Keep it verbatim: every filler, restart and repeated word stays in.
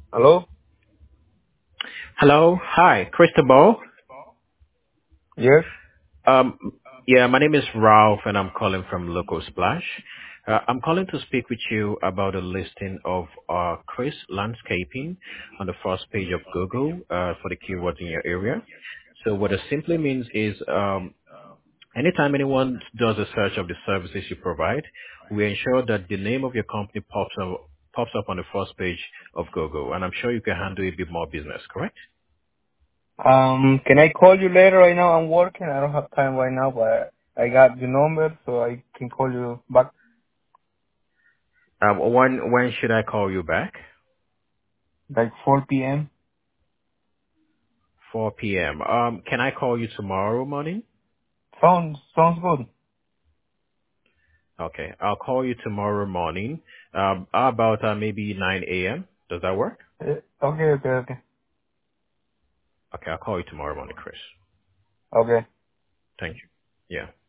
Hello? Hello. Hi, Cristobal. Yes. Um, yeah, my name is Ralph, and I'm calling from Local Splash. Uh, I'm calling to speak with you about a listing of uh, Chris Landscaping on the first page of Google uh, for the keywords in your area. So what it simply means is um, anytime anyone does a search of the services you provide, we ensure that the name of your company pops up, pops up on the first page of Google. And I'm sure you can handle a bit more business, correct? Um, can I call you later? Right now I'm working. I don't have time right now, but I got your number, so I can call you back Um, when when should I call you back? like four p m. four p m. Um, can I call you tomorrow morning? Sounds sounds good. Okay, I'll call you tomorrow morning. Um, how about uh, maybe nine a m? Does that work? Uh, Okay, okay, okay, Okay, I'll call you tomorrow morning, Chris. okay. Thank you. Yeah.